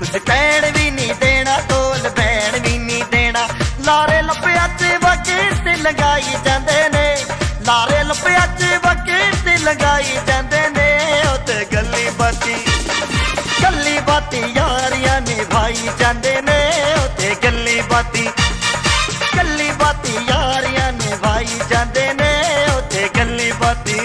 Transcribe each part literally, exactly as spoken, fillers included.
कुछ कहण भी नहीं देना, ढोल बैण भी नहीं देना। लारे लपिया च वकील लगाई जांदे ने, लारे लपिया च वकील लगाई जांदे ने। उत्ते गल्ली बाती गल्ली बाती यारियां निभाई जांदे ने, उत्ते गल्ली बाती गल्ली बाती यारियां निभाई जांदे ने, उत्ते गल्ली बाती।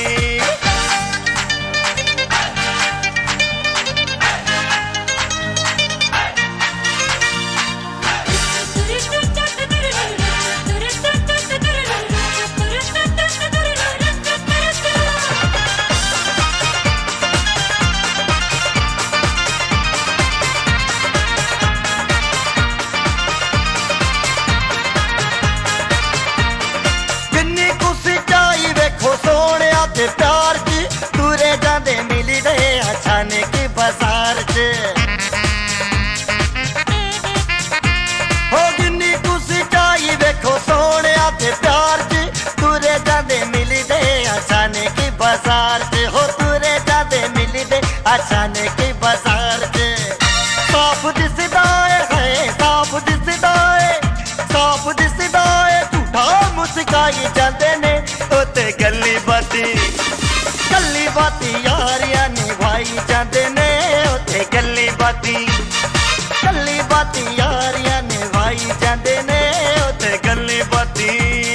प्यार च तुरे जांदे मिली दे अचाने की बाजार च, हो जिन्नी खुशी चाहिए वेखो सोने ते प्यार च तुरे जांदे मिली दे अचाने की बाजार च, हो तुरे जांदे मिली दे अचाने की बाजार च। साफ दिसदा है साफ दिसदा है साफ दिसदा है, झूठा मुस्काई जांदे ने, उत्ते गल्ली बाती गल्ली बाती यारियां निभाई जांदे ने, उत्ते गल्ली बाती गल्ली बाती यारियां निभाई जांदे ने, उत्ते गल्ली बाती।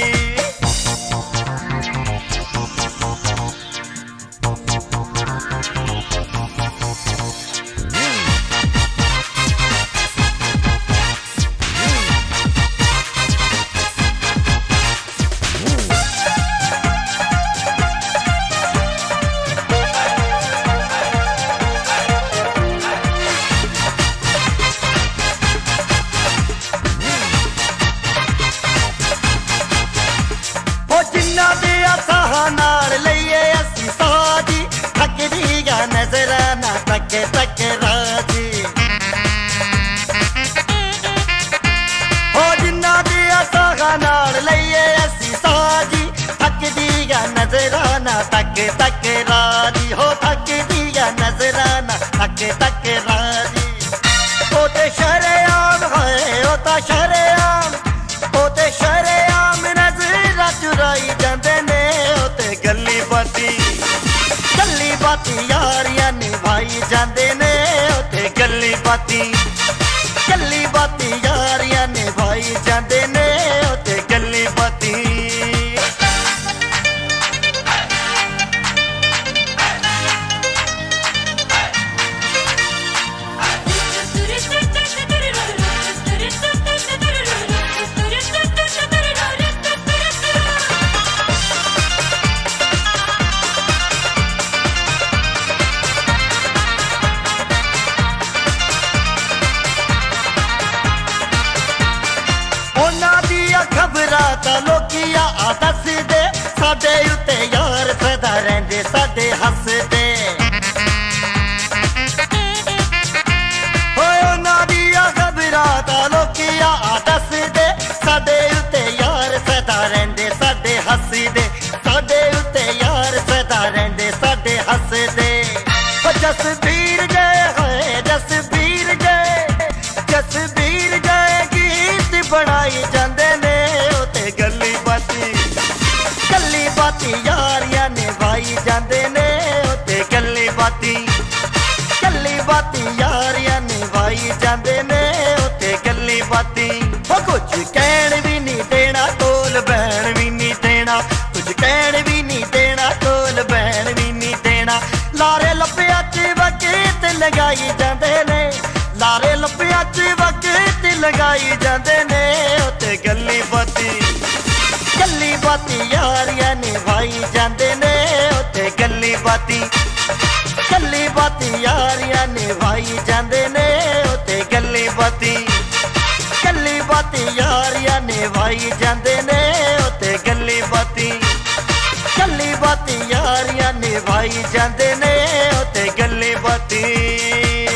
नजराना तक तक राजी हो, जिन्ना दिया सागा नाल लईए असी साजी, थक दिया नजराना तक तक राजी, हो थक दिया नजराना तक तक राजी। ओ ते शरेआम है ओ ता शरेआम ओ ते शरेआम नजरा चुराई जांदे ने, ओ ते गल्ली बाती गल्ली बाती यारियां निभाई जांदे ने, उत्ते गल्ली बाती गल्ली बाती यारियां निभाई जांदे ने, उत्ते गल्ली बाती। खबरां लोकिया आ दस दे, साडे उत्ते यार सदा रहिंदे साडे हसदे, होए उन्हां दियां खबरां लोकिया आ दस दे, साडे उत्ते यार सदा रहिंदे साडे हसदे, साडे उत्ते यार सदा रहिंदे साडे हसदे। जसबीर जय होए जसबीर जय जसबीर जय गीत बनाई जांदे ने, गल्ली बाती गल्ली बाती यारियां निभाई जांदे ने, उत्ते गल्ली बाती गल्ली बाती यारियां निभाई जांदे ने, उत्ते गल्ली बाती। हो कुछ कहण भी नहीं देना, ढोल बैण भी नहीं देना, कुछ कहण भी नहीं देना, ढोल बैण भी नहीं देना। लारे लपिया च वकीत लगाई जांदे ने, लारे लपिया च वकीत लगाई जांदे ने, उत्ते गल्ली बाती गल्ली बाती यारियां निभाई जांदे ने, उत्ते गल्ली बाती गल्ली बाती यारियां निभाई जांदे ने, उत्ते गल्ली बाती गल्ली बाती यारियां निभाई जांदे ने, उत्ते गल्ली बाती गल्ली बाती यारियां निभाई जांदे ने, उत्ते गल्ली बाती।